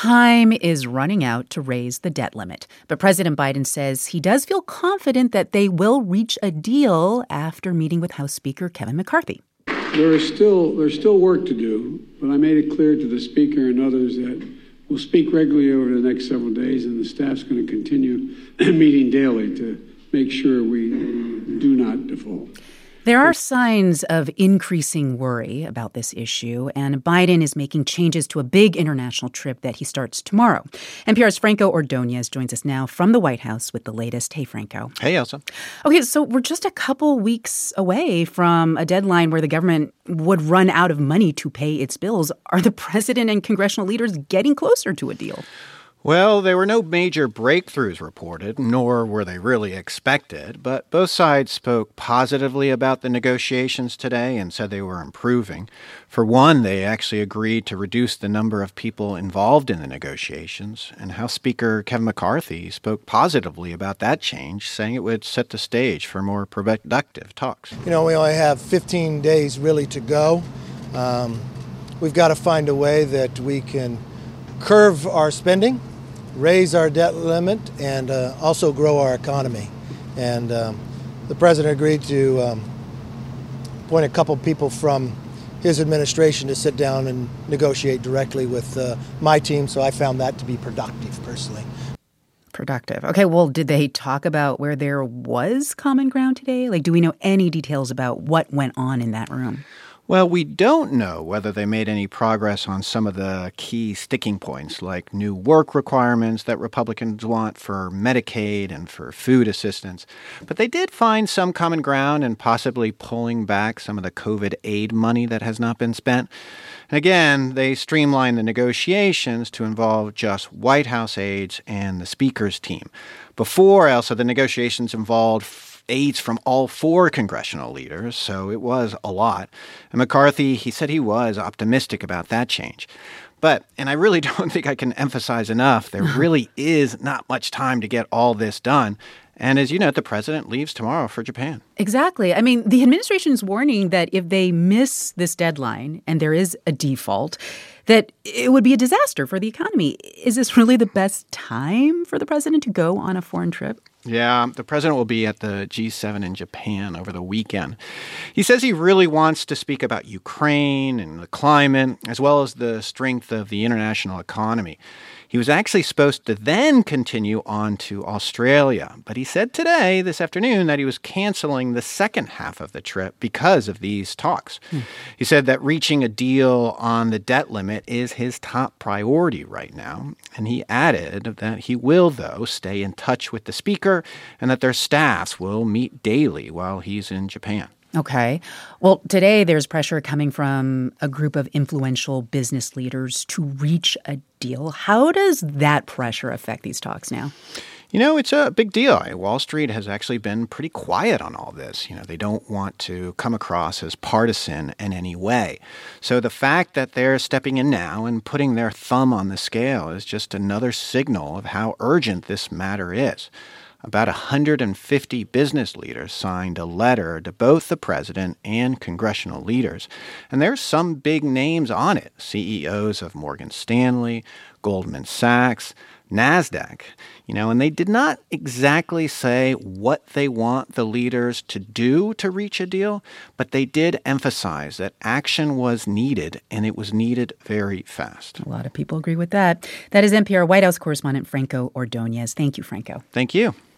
Time is running out to raise the debt limit. But President Biden says he does feel confident that they will reach a deal after meeting with House Speaker Kevin McCarthy. There's still work to do, but I made it clear to the Speaker and others that we'll speak regularly over the next several days, and the staff's going to continue meeting daily to make sure we do not default. There are signs of increasing worry about this issue, and Biden is making changes to a big international trip that he starts tomorrow. NPR's Franco Ordonez joins us now from the White House with the latest. Hey, Franco. Hey, Elsa. Okay, so we're just a couple weeks away from a deadline where the government would run out of money to pay its bills. Are the president and congressional leaders getting closer to a deal? Well, there were no major breakthroughs reported, nor were they really expected, but both sides spoke positively about the negotiations today and said they were improving. For one, they actually agreed to reduce the number of people involved in the negotiations, and House Speaker Kevin McCarthy spoke positively about that change, saying it would set the stage for more productive talks. We only have 15 days really to go. We've got to find a way that we can curb our spending, raise our debt limit, and also grow our economy. And the president agreed to appoint a couple people from his administration to sit down and negotiate directly with my team, so I found that to be productive, personally. Productive. Okay, well, did they talk about where there was common ground today? Do we know any details about what went on in that room? Well, we don't know whether they made any progress on some of the key sticking points, like new work requirements that Republicans want for Medicaid and for food assistance. But they did find some common ground in possibly pulling back some of the COVID aid money that has not been spent. And again, they streamlined the negotiations to involve just White House aides and the Speaker's team. Before, Elsa, the negotiations involved aides from all four congressional leaders, so it was a lot. And McCarthy, he said he was optimistic about that change. But, and I really don't think I can emphasize enough, there really is not much time to get all this done. And as you know, the president leaves tomorrow for Japan. Exactly. I mean, the administration's warning that if they miss this deadline and there is a default, that it would be a disaster for the economy. Is this really the best time for the president to go on a foreign trip? Yeah, the president will be at the G7 in Japan over the weekend. He says he really wants to speak about Ukraine and the climate, as well as the strength of the international economy. He was actually supposed to then continue on to Australia, but he said today, this afternoon, that he was canceling the second half of the trip because of these talks. He said that reaching a deal on the debt limit is his top priority right now, and he added that he will, though, stay in touch with the speaker and that their staffs will meet daily while he's in Japan. Okay. Well, today there's pressure coming from a group of influential business leaders to reach a deal. How does that pressure affect these talks now? It's a big deal. Wall Street has actually been pretty quiet on all this. They don't want to come across as partisan in any way. So the fact that they're stepping in now and putting their thumb on the scale is just another signal of how urgent this matter is. About 150 business leaders signed a letter to both the president and congressional leaders. And there's some big names on it, CEOs of Morgan Stanley, Goldman Sachs, NASDAQ, and they did not exactly say what they want the leaders to do to reach a deal, but they did emphasize that action was needed, and it was needed very fast. A lot of people agree with that. That is NPR White House correspondent Franco Ordonez. Thank you, Franco. Thank you.